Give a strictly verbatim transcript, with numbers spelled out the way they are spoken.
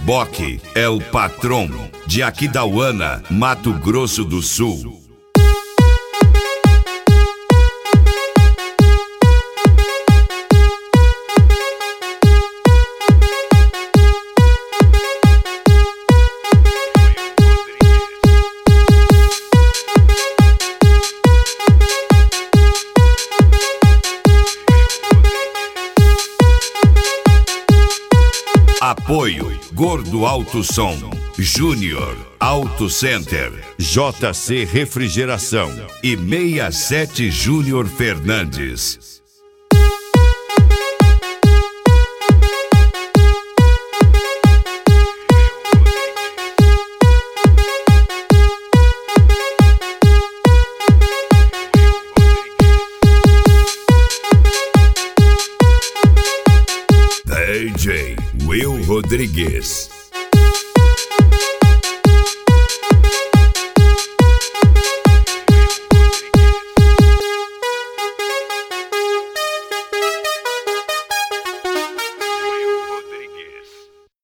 Reboque é o patrão de Aquidauana, Mato Grosso do Sul. Apoio Gordo Auto Som, Júnior Auto Center, J C Refrigeração e sessenta e sete Júnior Fernandes. D J Will Rodrigues.